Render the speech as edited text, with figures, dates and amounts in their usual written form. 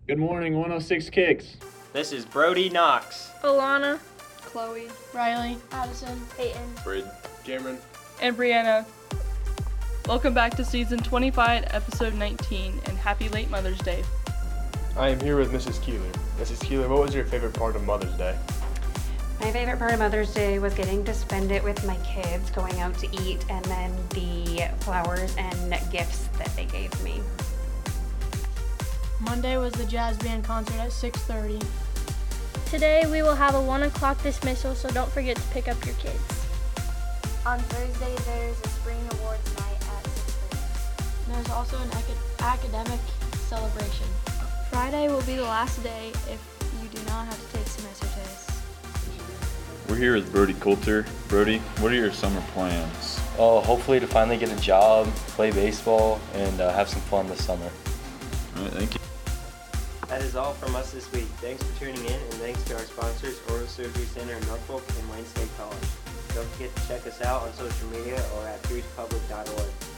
Good morning, 106 Kicks. This is Brody Knox. Alana, Chloe, Riley, Addison, Peyton, Braden, Cameron, and Brianna. Welcome back to season 25, episode 19, and happy late Mother's Day. I am here with Mrs. Keeler. Mrs. Keeler, what was your favorite part of Mother's Day? My favorite part of Mother's Day was getting to spend it with my kids, going out to eat, and then the flowers and gifts that they gave me. Monday was the jazz band concert at 6:30. Today we will have a 1 o'clock dismissal, so don't forget to pick up your kids. On Thursday, there's a spring awards night at 6:30. There's also an academic celebration. Friday will be the last day if you do not have to take semester tests. We're here with Brody Coulter. Brody, what are your summer plans? Hopefully to finally get a job, play baseball, and have some fun this summer. All right, thank you. That is all from us this week. Thanks for tuning in, and thanks to our sponsors, Oral Surgery Center in Norfolk and Wayne State College. Don't forget to check us out on social media or at piercepublic.org.